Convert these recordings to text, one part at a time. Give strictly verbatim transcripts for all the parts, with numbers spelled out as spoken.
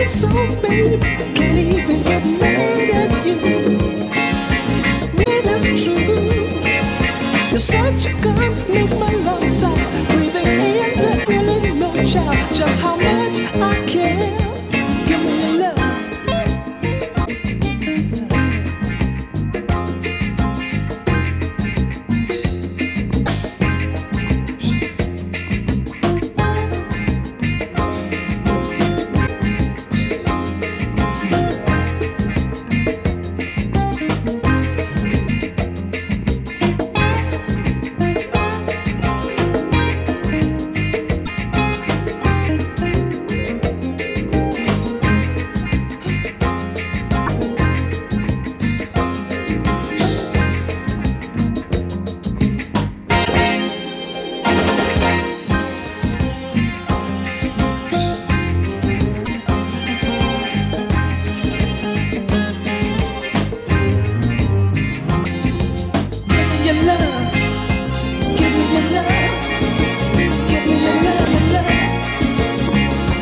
So, babe, can't even get mad at you. Man, that's true. You're such a gun, make my lungs out. Breathing in, let really know, child, just how much I care. Give me your love.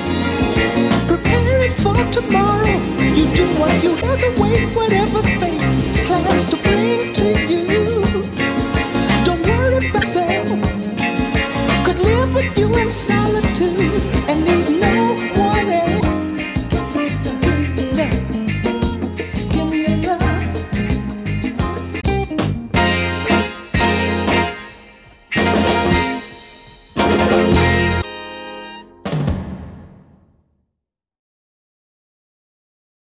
Tomorrow, you do what you have to wait, whatever fate.